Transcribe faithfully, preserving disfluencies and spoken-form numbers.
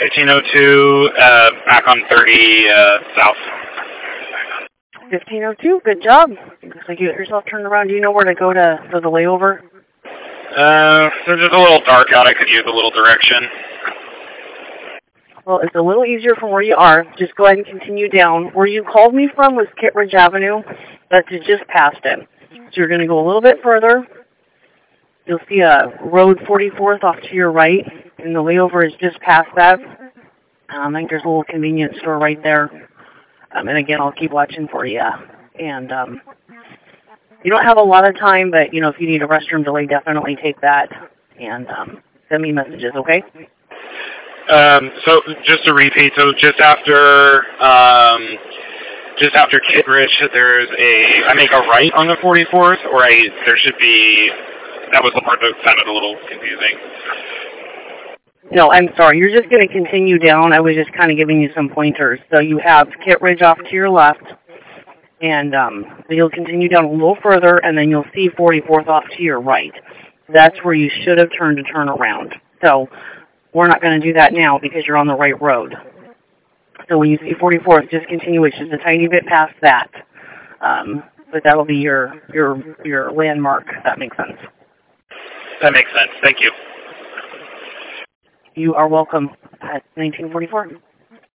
fifteen oh two, uh, back on thirty, uh, south. fifteen oh two, good job. Looks like you got yourself turned around. Do you know where to go to for the layover? Uh, so just a little dark out. I could use a little direction. Well, it's a little easier from where you are. Just go ahead and continue down. Where you called me from was Kittredge Avenue. That's just past it. So you're going to go a little bit further. You'll see a road forty-fourth off to your right, and the layover is just past that. Um, I think there's a little convenience store right there. Um, and again, I'll keep watching for you. And um, you don't have a lot of time, but, you know, if you need a restroom delay, definitely take that. And um, send me messages, okay? Um, so just to repeat, so just after, um, just after Kittredge, there's a, I make a right on the forty-fourth, or I, there should be, that was the part that sounded a little confusing. No, I'm sorry. You're just going to continue down. I was just kind of giving you some pointers. So you have Kittredge off to your left, and um, you'll continue down a little further, and then you'll see forty-fourth off to your right. That's where you should have turned to turn around. So we're not going to do that now because you're on the right road. So when you see forty-fourth, just continue. It's just a tiny bit past that. Um, but that'll be your, your, your landmark, if that makes sense. That makes sense. Thank you. You are welcome at nineteen forty-four.